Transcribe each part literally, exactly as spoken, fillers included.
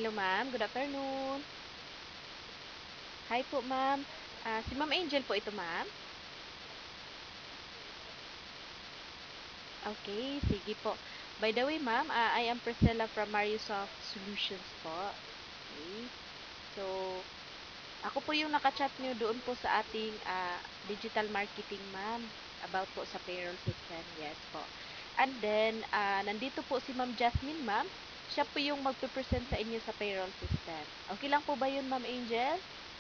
Hello, ma'am. Good afternoon. Hi po, ma'am. Ah, si Ma'am Angel po ito, ma'am. Okay, sige po. By the way, ma'am, ah, I am Priscilla from Mariosoft Solutions po. Okay. So, ako po yung nakachat nyo doon po sa ating ah, digital marketing, ma'am. About po sa payroll system. Yes po. And then, ah, nandito po si Ma'am Jasmine, ma'am. Siya po yung magpe-present sa inyo sa payroll system. Okay lang po ba yun, Ma'am Angel?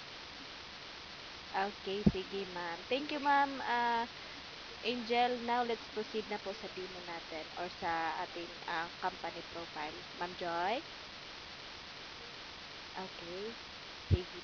Okay, sige, ma'am. Thank you, ma'am. Ah, Angel, now let's proceed na po sa demo natin or sa ating ah, company profile. Ma'am Joy? Okay. Sige.